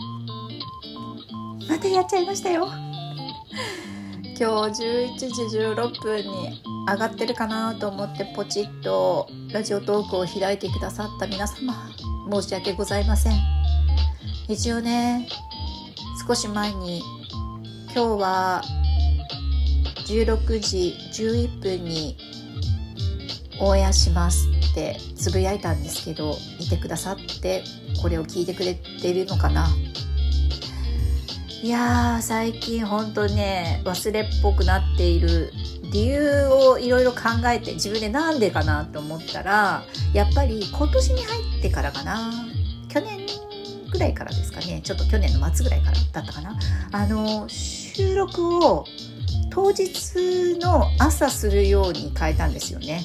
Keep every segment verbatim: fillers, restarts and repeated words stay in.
またやっちゃいましたよ。今日じゅういちじじゅうろっぷんに上がってるかなと思ってポチッとラジオトークを開いてくださった皆様、申し訳ございません。一応ね、少し前に今日はじゅうろくじじゅういっぷんにオンエアしますってつぶやいたんですけど、見てくださってこれを聞いてくれてるのかな。いやー、最近ほんとね、忘れっぽくなっている理由をいろいろ考えて、自分でなんでかなと思ったら、やっぱり今年に入ってからかな、去年ぐらいからですかね、ちょっと去年の末ぐらいからだったかな、あの収録を当日の朝するように変えたんですよね。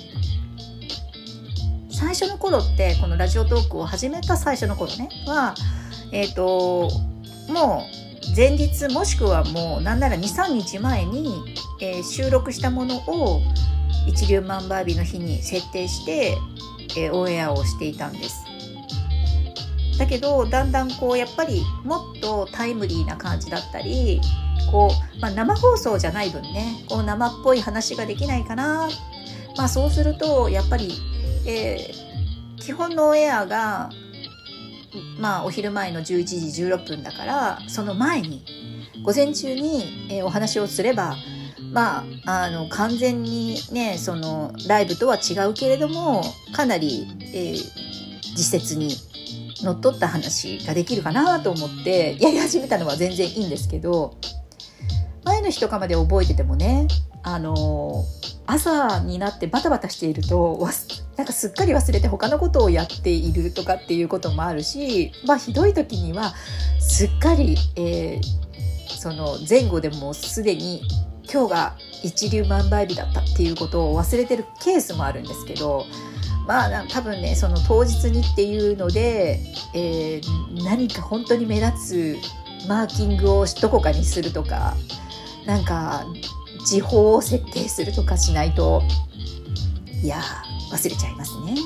最初の頃って、このラジオトークを始めた最初の頃ねは、えっともう前日もしくはもうなんなら にさんにちまえに、えー、収録したものを一粒万倍日の日に設定して、えー、オンエアをしていたんです。だけどだんだんこうやっぱりもっとタイムリーな感じだったり、こう、まあ、生放送じゃない分ね、こう生っぽい話ができないかな。まあそうするとやっぱり、えー、基本のオンエアがまあお昼前のじゅういちじじゅうろっぷんだから、その前に午前中に、えー、お話をすれば、まああの完全にね、そのライブとは違うけれどもかなり、えー、実説にのっとった話ができるかなと思ってやり始めたのは全然いいんですけど、前の日とかまで覚えててもね、あの朝になってバタバタしているとなんかすっかり忘れて他のことをやっているとかっていうこともあるし、まあひどい時にはすっかり、えー、その前後でもすでに今日が一粒万倍日だったっていうことを忘れてるケースもあるんですけど、まあ多分ね、その当日にっていうので、えー、何か本当に目立つマーキングをどこかにするとか、なんか時報を設定するとかしないと、いや忘れちゃいますね。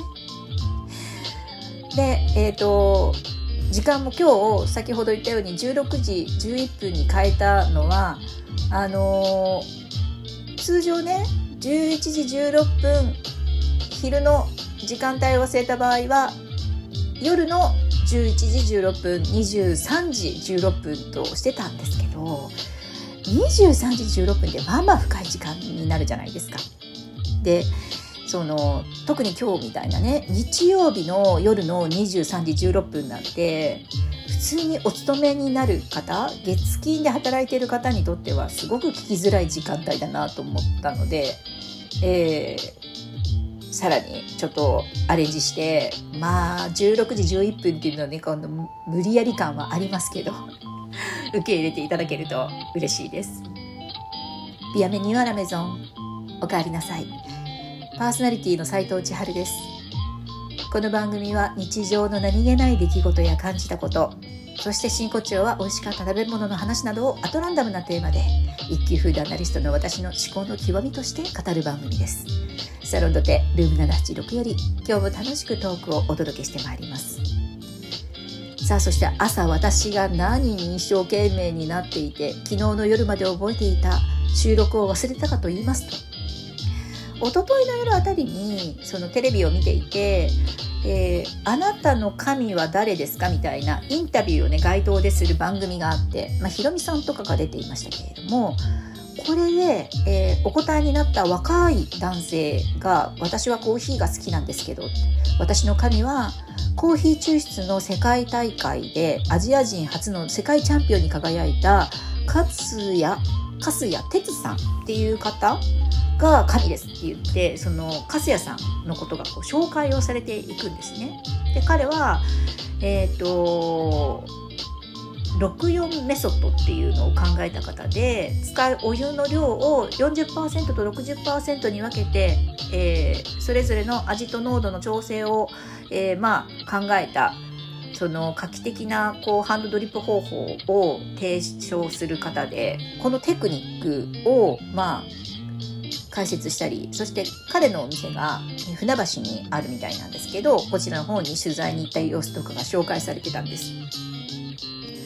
で、えっと時間も今日先ほど言ったようにじゅうろくじじゅういっぷんに変えたのは、あのー、通常ねじゅういちじじゅうろっぷん昼の時間帯を忘れた場合は夜のじゅういちじじゅうろっぷん、にじゅうさんじじゅうろっぷんとしてたんですけど、にじゅうさんじじゅうろっぷんってまあまあ深い時間になるじゃないですか。で、その特に今日みたいなね、日曜日の夜のにじゅうさんじじゅうろっぷんなんて普通にお勤めになる方、月金で働いている方にとってはすごく聞きづらい時間帯だなと思ったので、えー、さらにちょっとアレンジして、まあじゅうろくじじゅういっぷんっていうのはね、今度無理やり感はありますけど受け入れていただけると嬉しいです。ビアメニューアラメゾン、おかえりなさい。パーソナリティの斉藤千春です。この番組は日常の何気ない出来事や感じたこと、そして真骨頂は美味しかった食べ物の話などをアトランダムなテーマで一級フードアナリストの私の思考の極みとして語る番組です。サロンドテルームななはちろくより今日も楽しくトークをお届けしてまいります。さあ、そして朝私が何に一生懸命になっていて昨日の夜まで覚えていた収録を忘れたかと言いますと、一昨日の夜あたりにそのテレビを見ていて、えー、あなたの神は誰ですかみたいなインタビューをね街頭でする番組があって、まあ、ひろみさんとかが出ていましたけれども、これで、えー、お答えになった若い男性が、私はコーヒーが好きなんですけど、私の神はコーヒー抽出の世界大会でアジア人初の世界チャンピオンに輝いた勝谷粕谷哲さんっていう方が神ですって言って、その粕谷さんのことがこう紹介をされていくんですね。で、彼はえっとろくよんメソッドっていうのを考えた方で、使うお湯の量を よんじゅっパーセント と ろくじゅっパーセント に分けて、えー、それぞれの味と濃度の調整を、えー、まあ考えた、その画期的なこうハンドドリップ方法を提唱する方で、このテクニックをまあ解説したり、そして彼のお店が船橋にあるみたいなんですけど、こちらの方に取材に行った様子とかが紹介されてたんです。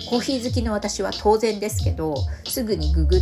コーヒー好きの私は当然ですけど、すぐにググって、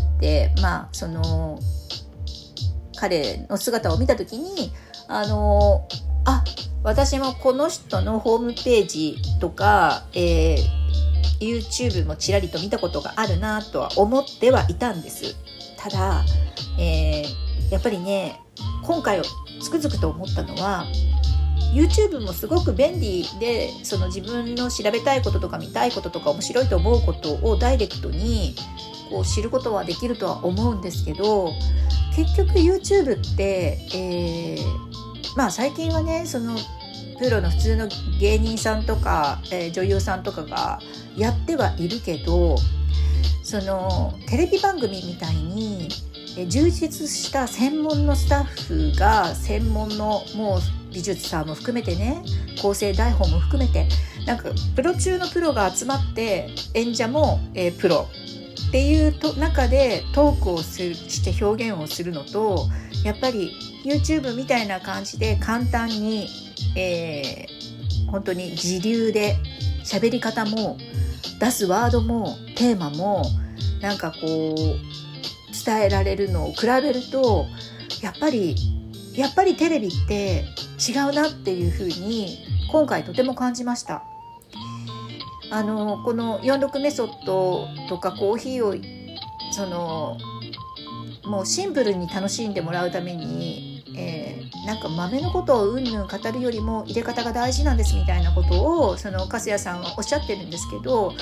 まあその彼の姿を見た時に、あのあ私もこの人のホームページとか、えー、YouTube もちらりと見たことがあるなとは思ってはいたんです。ただ、えー、やっぱりね、今回つくづくと思ったのは、 YouTube もすごく便利で、その自分の調べたいこととか見たいこととか面白いと思うことをダイレクトにこう知ることはできるとは思うんですけど、結局 YouTube って、えー、まあ最近はね、そのプロの普通の芸人さんとか、えー、女優さんとかがやってはいるけど、そのテレビ番組みたいに充実した専門のスタッフが、専門のもう美術さんも含めてね、構成台本も含めて、なんかプロ中のプロが集まって、演者も、えー、プロっていうと中でトークをするして表現をするのと、やっぱり YouTube みたいな感じで簡単に、えー、本当に自流で喋り方も出すワードもテーマもなんかこう伝えられるのを比べると、やっぱりやっぱりテレビって違うなっていうふうに今回とても感じました。あのこのよんじゅうろくメソッドとかコーヒーをそのもうシンプルに楽しんでもらうために、えー、なんか豆のことをうんぬん語るよりも入れ方が大事なんですみたいなことをその粕谷さんはおっしゃってるんですけど、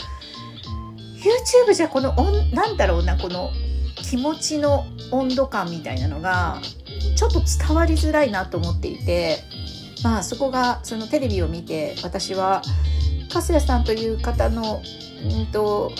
YouTube じゃこのなんだろうな、この気持ちの温度感みたいなのがちょっと伝わりづらいなと思っていて、まあそこがそのテレビを見て、私は粕谷さんという方のうんと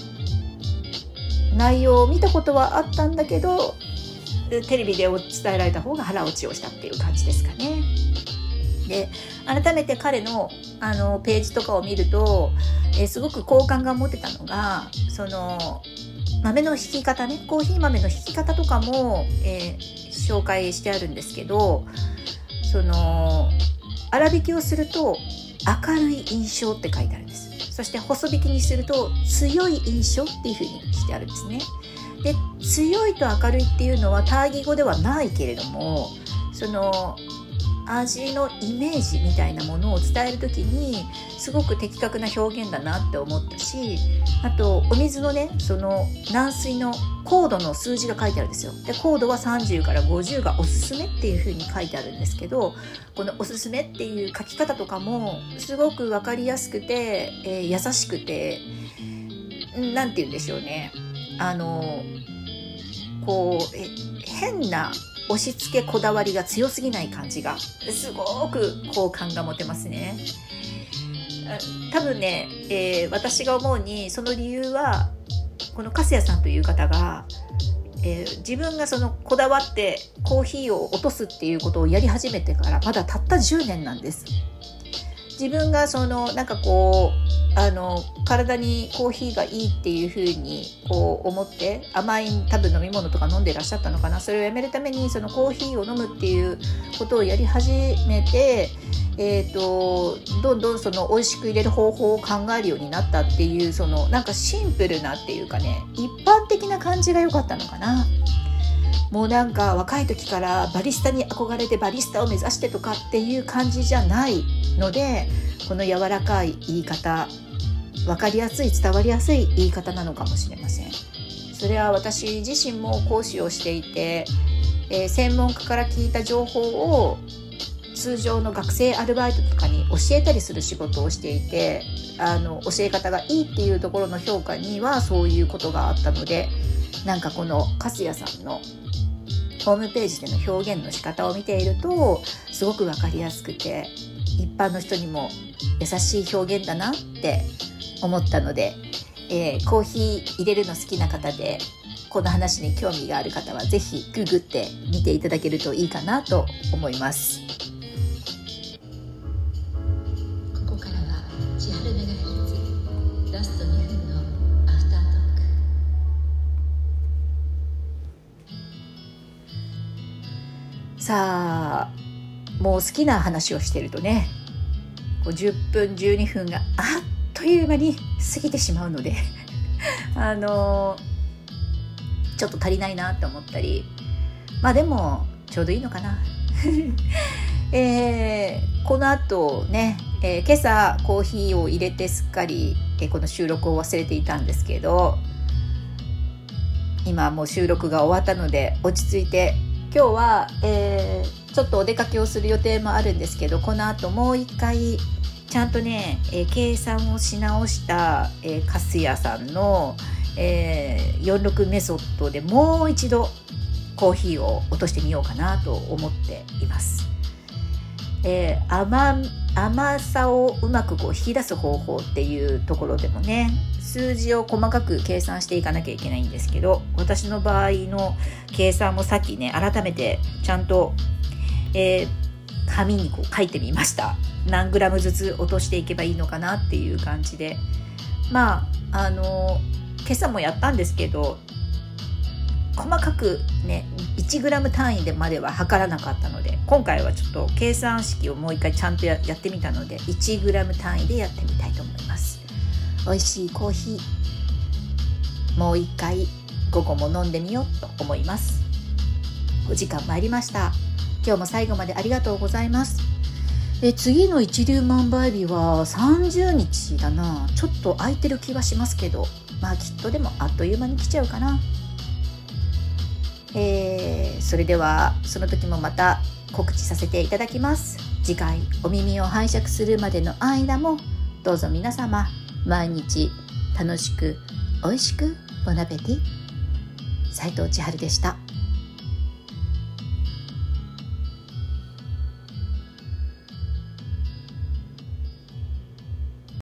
内容を見たことはあったんだけど、テレビで伝えられた方が腹落ちをしたっていう感じですかね。で、改めて彼のあのページとかを見ると、えー、すごく好感が持てたのが、その豆のひき方ね、コーヒー豆のひき方とかも、えー、紹介してあるんですけど、その粗挽きをすると明るい印象って書いてあるんです。そして細引きにすると強い印象っていう風にしてあるんですね。で、強いと明るいっていうのは対義語ではないけれども、その味のイメージみたいなものを伝えるときにすごく的確な表現だなって思ったし、あとお水のね、その軟水の硬度の数字が書いてあるんですよ。で、硬度はさんじゅうからごじゅうがおすすめっていう風に書いてあるんですけど、このおすすめっていう書き方とかもすごく分かりやすくて、えー、優しくて、なんて言うんでしょうね、あのこうえ変な押し付けこだわりが強すぎない感じがすごく好感が持てますね。多分ね、えー、私が思うにその理由は、この粕谷さんという方が、えー、自分がそのこだわってコーヒーを落とすっていうことをやり始めてからまだたったじゅうねんなんです。自分がそのなんかこうあの体にコーヒーがいいっていう風にこう思って甘い多分飲み物とか飲んでらっしゃったのかな。それをやめるためにそのコーヒーを飲むっていうことをやり始めて、えーと、どんどんその美味しく入れる方法を考えるようになったっていう、そのなんかシンプルなっていうかね、一般的な感じが良かったのかな。もうなんか若い時からバリスタに憧れてバリスタを目指してとかっていう感じじゃないので、この柔らかい言い方、分かりやすい伝わりやすい言い方なのかもしれません。それは私自身も講師をしていて、えー、専門家から聞いた情報を通常の学生アルバイトとかに教えたりする仕事をしていて、あの教え方がいいっていうところの評価にはそういうことがあったので、なんかこの粕谷さんのホームページでの表現の仕方を見ているとすごく分かりやすくて、一般の人にも優しい表現だなって思ったので、えー、コーヒー入れるの好きな方でこの話に興味がある方はぜひググって見ていただけるといいかなと思います。 ここからは千春メガヘルツラストにふんのアフタートーク。さあ、もう好きな話をしてるとね、じゅっぷんじゅうにふんがあっとという間に過ぎてしまうのであのちょっと足りないなと思ったり、まあでもちょうどいいのかなえー、この後ね、えー、今朝コーヒーを入れてすっかり、えー、この収録を忘れていたんですけど、今もう収録が終わったので落ち着いて、今日は、えー、ちょっとお出かけをする予定もあるんですけど、この後もう一回ちゃんとね、えー、計算をし直した、えー、カスヤさんの、えー、よんじゅうろくメソッドでもう一度コーヒーを落としてみようかなと思っています。えー、甘, 甘さをうまくこう引き出す方法っていうところでもね、数字を細かく計算していかなきゃいけないんですけど、私の場合の計算もさっきね改めてちゃんと、えー、紙にこう書いてみました。何グラムずつ落としていけばいいのかなっていう感じで、まああの今朝もやったんですけど、細かくねいちグラム単位でまでは測らなかったので、今回はちょっと計算式をもう一回ちゃんと や, やってみたのでいちグラム単位でやってみたいと思います。美味しいコーヒーもう一回午後も飲んでみようと思います。お時間参りました。今日も最後までありがとうございます。え次の一粒万倍日はさんじゅうにちだな。ちょっと空いてる気はしますけど、まあきっとでもあっという間に来ちゃうかな。えー、それではその時もまた告知させていただきます。次回お耳を拝借するまでの間もどうぞ皆様毎日楽しく美味しくボナペティ。斉藤千春でした。